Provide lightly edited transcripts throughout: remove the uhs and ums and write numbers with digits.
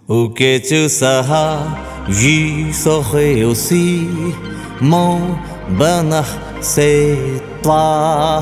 O que tu seras, j'y serai aussi. Mon bonheur, c'est toi.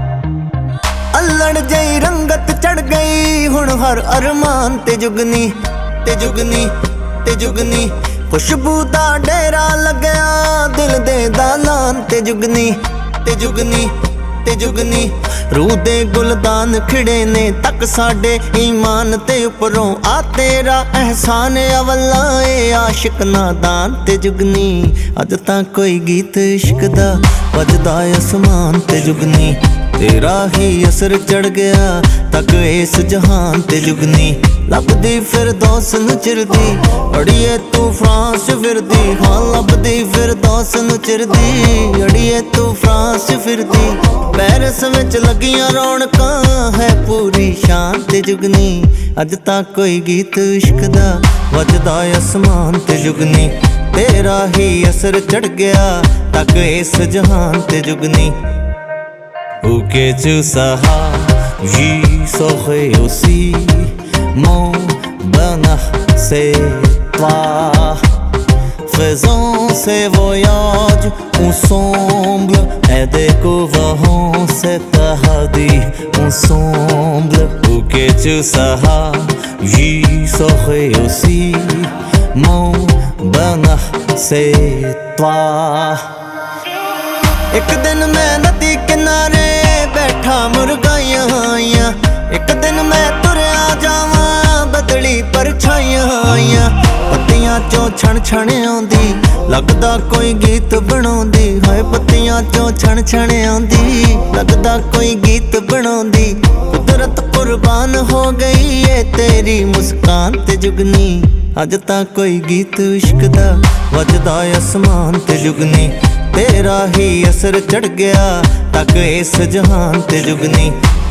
अल्लड़ जई रंगत चढ़ गई हुण हर अरमान ते जुगनी ते जुगनी ते जुगनी खुशबू दा डेरा लगया दिल दे दालान ते जुगनी ते जुगनी ते जुगनी रूह दे गुलदान खिड़े ने तक साडे ईमान ते उपरों आ तेरा एहसान अवला ए आशिक नादान ते जुगनी अज तां कोई गीत इश्क दा वजदा आसमान ते जुगनी तेरा ही असर चढ़ गया तक इस जहान ते जुगनी लभदी फिरदौस नूं चिरदी अड़िए तू फ्रांस फिरदी हाँ लभदी फिरदौस नूं चिरदी अड़िए तू फ्रांस फिरदी पैरिस विच लगियां रौनकां है पूरी शान ते जुगनी अज तक कोई गीत इश्क दा वजदा आसमान ते जुगनी तेरा ही असर चढ़ गया तक इस जहान ते जुगनी O que tu seras, j'y serai aussi. Mon bonheur, c'est toi. Faisons ces voyages ensemble et découvrons cet paradis ensemble. O que tu seras, j'y serai aussi. Mon bonheur, c'est toi. एक दिन मैं नदी किनारे बैठा मुर्गाइयां आइयां एक दिन मैं तुरया जावां बदली परछाइयां आइयां पत्तियां चों छण छण आउंदी लगदा कोई गीत बनाउंदी हाय पत्तियां चों छण छण आउंदी लगदा कोई गीत बनाउंदी कुदरत कुर्बान हो गई है तेरी मुस्कान ते जुगनी अज तां कोई गीत इश्क दा वजदा आसमान ते जुगनी तेरा ही असर चढ़ गया तक इस जहान ते जुगनी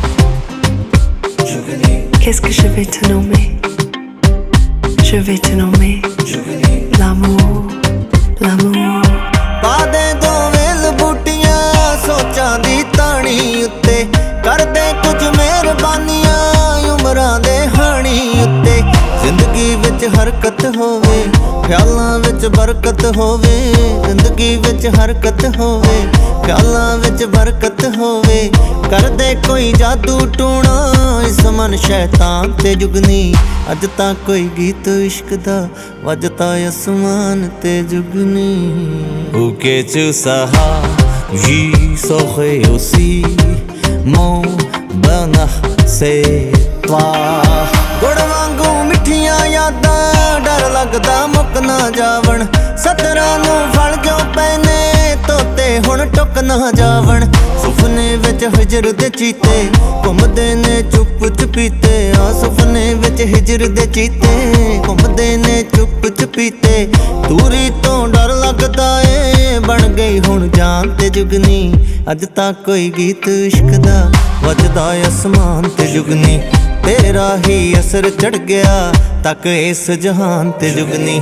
Qu'est-ce que je vais te nommer? Je vais te nommer l'amour, l'amour. पादे दो वेल बूटियां सोचां दी ताणी उत्ते करदे कुछ मेहरबानियां उमरां दे हाणी उत्ते जिंदगी विच हरकत होवे ख्यालां विच बरकत होवे जिंदगी विच हरकत होवे ख्यालां विच बरकत होवे करदे कोई जादू टूणा इस मन शैतान ते जुगनी अज तां कोई गीत इश्क दा वजदा आसमान ते जुगनी O que tu seras, j'y serai aussi. Mon bonheur, c'est toi. गुड़ वांगू मिठियां यादां डर लगदा मुक ना जावण सतरां नूं फल क्यों पैने तोते हुण टुक ना जावण सुपने विच हिजर दे चीते घुमदे ने चुप चपीते आ सुपने विच हिजर दे चीते घुमदे ने चुप चपीते दूरी तो डर लगदा ए बन गई हुण जान ते जुगनी अज तां कोई गीत इश्क दा वजदा आसमान ते जुगनी तेरा ही असर चढ़ गया तक इस जहान ते जुगनी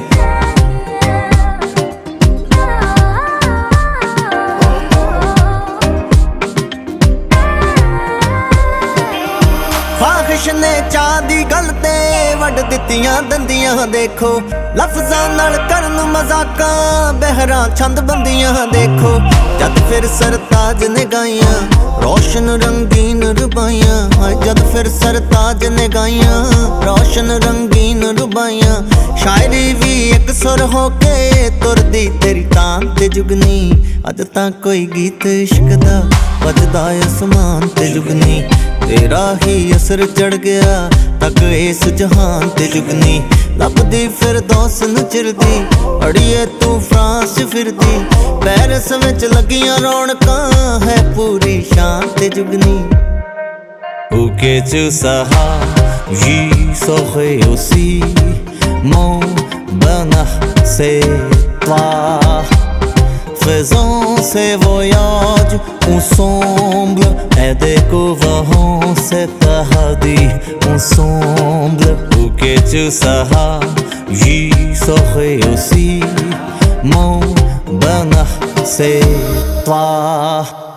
ख्वाहिश ने चाह दी गल ते वड दित्तियां दंदियां देखो लफ्जां नाल करन मजाकां बहरा छंद बंदियां देखो जद फिर सरताज ने गाइयां रोशन रंगीन रुबाइयां जद फिर सरताज ने गाइयां रोशन रंगीन रुबाइयां शायरी भी एक सुर होके तुरदी तेरी तान ते जुगनी अज तां कोई गीत इश्क दा वजदा आसमान ते जुगनी तेरा ही असर चढ़ गया तक इस जहान ते जुगनी लभदी फिरदौस नूं चिरदी अड़िए तू फ्रांस फिरदी पैरिस विच लगियां रौनकां है पूरी शान ते जुगनी O que tu seras, j'y serai aussi. Mon bonheur, c'est toi. Faisons ces voyages ensemble et découvrons cet paradis ensemble. Où que tu seras, j'y serai aussi. Mon bonheur, c'est toi.